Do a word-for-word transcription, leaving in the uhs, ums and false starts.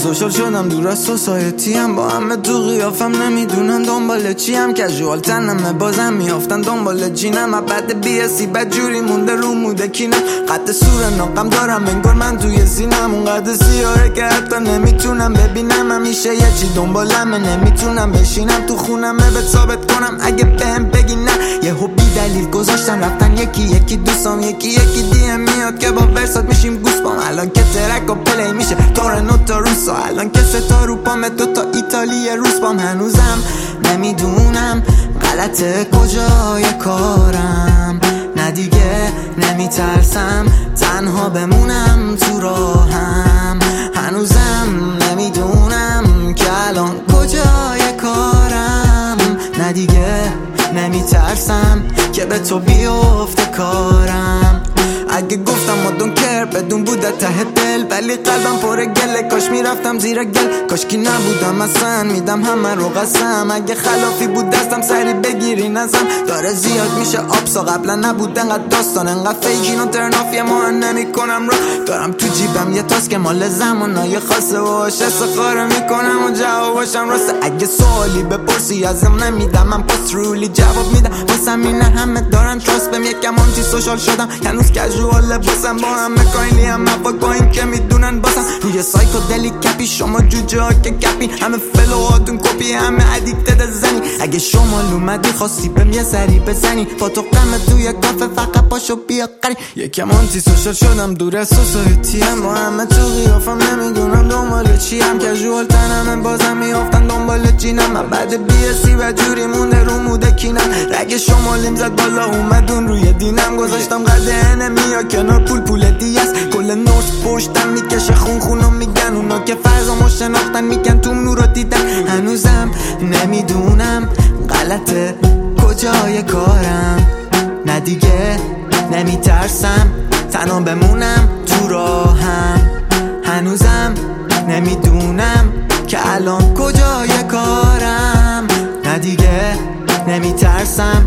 سوشال شدم دور از سوسایتی هم با همه تو قیافم نمیدونن دنبال چی هم کژوال تنمه بازم میافتن دنبال جینم بعد بیاسی بد جوری مونده رو موده کینم قد سور ناقم دارم انگار من توی سینم اونقدر سیاره که حتی نمیتونم ببینم همیشه یه چی دنبالمه نمیتونم بشینم تو خونمه به ثابت کنم اگه بهم بگی نه یه بی دلیل گذاشتن رفتن یکی یکی دوستام یکی یکی دیم میاد که با ورسات میشیم گوسپام الان که ترک و پلی میشه تورنو تا روسا الان که ستا رو پامه دوتا ایتالی روس بام هنوزم نمیدونم غلطه کجای کارم نه دیگه نمیترسم تنها بمونم تو راهم هنوزم نمیدونم که الان کجای کارم نه دیگه نمیترسم که به تو بیفته کارم اگه گفتم ما دون کر بدون بوده ته دل ولی قلبم پر گله کاش میرفتم زیر گل کاش کی نبودم اصلا میدم همه رو قسم اگه خلافی بود دستم سری بگیری نزم داره زیاد میشه آبسا قبلا نبود انقدر داستان انقدر فیکین و ترنافیه ما نمی کنم رو دارم تو جیبم یه تاس که مال زمانای خاصه و هاش استخاره میکنم و جواباشم راسته اگه سوالی بپرسی ازم نمیدم من پاس رولی جواب میدم واسم اینه همه دارن تراست بهم یکم آنتی سوشال شدم هنوز کژوال باسم با همه کایلی همه با با این که میدونن باسم روی سایکو دلی کپی شما جوجه ها که کپی همه فلوهاتون کپی همه ادیکتد زنی اگه شما اومدی خواستی بهم یه سری بزنی با تو قمه توی کافه فقط پاشو بیا قری یکم آنتی سوشال شدم دور از سوسایتی هم با همه تو قیافم نمیدونم دنبال چی هم کژوال تنمه بازم میافتن دنبال جینم من بعد بیاسی و جوری مونده رو موده کینم رگ شمالیم زد بالا اومدون روی دینم گذاشتم قده نمیا کنار پول پول دیست کل نورس پشتم میکشه خون خونم میگن اونا که فرضامو شناختن میگن تو نورو دیدن هنوزم نمیدونم غلطه کجای کارم نه دیگه نمیترسم تنها بمونم تو راهم هنوزم نمیدونم که الان کجای کارم نه دیگه نمیترسم